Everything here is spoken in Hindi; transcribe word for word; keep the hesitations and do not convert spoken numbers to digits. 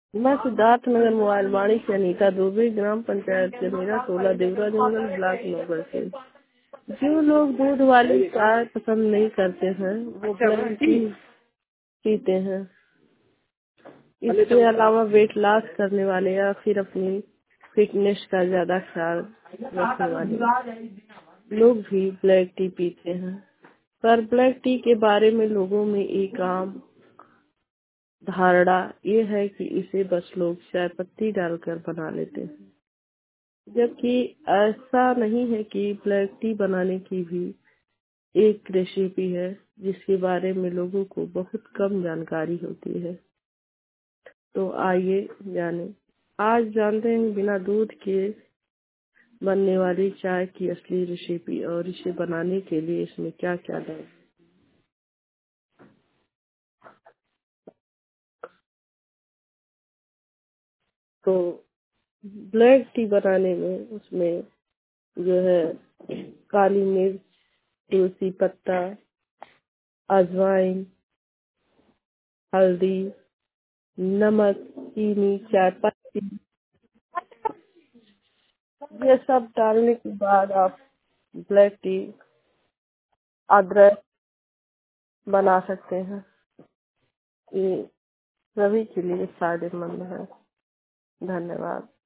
मैं सिद्धार्थ नगर मोबाइल वाणी से अनीता दुबे, ग्राम पंचायत से मेरा सोलह देवरा जंगल ब्लॉक नगर से। जो लोग दूध वाली चाय पसंद नहीं करते हैं वो ब्लैक टी पीते हैं। इसके अलावा वेट लॉस करने वाले या फिर अपनी फिटनेस का ज्यादा ख्याल रखने वाले लोग भी ब्लैक टी पीते हैं। पर ब्लैक टी के बारे में लोगों में एक आम धारणा ये है कि इसे बस लोग चाय पत्ती डालकर बना लेते हैं, जबकि ऐसा नहीं है कि ब्लैक टी बनाने की भी एक रेसिपी है जिसके बारे में लोगों को बहुत कम जानकारी होती है। तो आइए जाने आज जानते हैं बिना दूध के बनने वाली चाय की असली रेसिपी और इसे बनाने के लिए इसमें क्या क्या डालें। तो ब्लैक टी बनाने में उसमें जो है काली मिर्च, तुलसी पत्ता, अजवाइन, हल्दी, नमक, चीनी, चाय पत्ती, ये सब डालने के बाद आप ब्लैक टी अदरक बना सकते हैं। ये सभी के लिए फायदेमंद है। धन्यवाद।